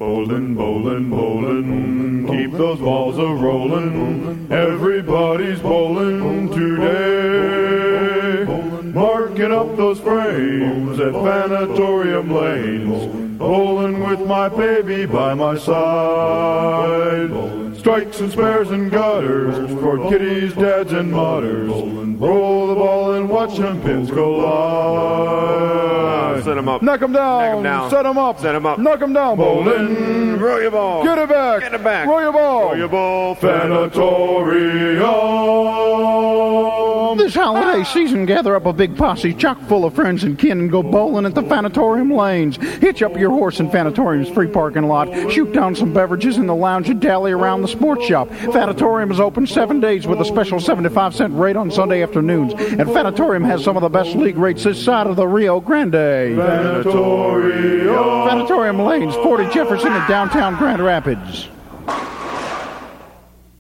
Bowlin', bowlin', bowlin', keep those balls a-rollin'. Everybody's bowlin' today. Marking up those frames at Fanatorium Lanes. Bowlin' with my baby by my side. Strikes and spares and gutters for kiddies, dads, and mutters. Roll the ball and watch them pins collide. Set 'em up. Knock 'em down. Knock 'em down. Set 'em up. Set 'em up. Knock 'em down. Bowlin'. Roll your ball. Get it back. Get it back. Roll your ball. Roll your ball. Fanatorium. This holiday season, gather up a big posse chock full of friends and kin and go bowling at the Fanatorium Lanes. Hitch up your horse in Fanatorium's free parking lot. Shoot down some beverages in the lounge and dally around the sports shop. Fanatorium is open 7 days with a special 75-cent rate on Sunday afternoons. And Fanatorium has some of the best league rates this side of the Rio Grande. Fanatorium. Fanatorium Lanes, 40 Jefferson in downtown Grand Rapids.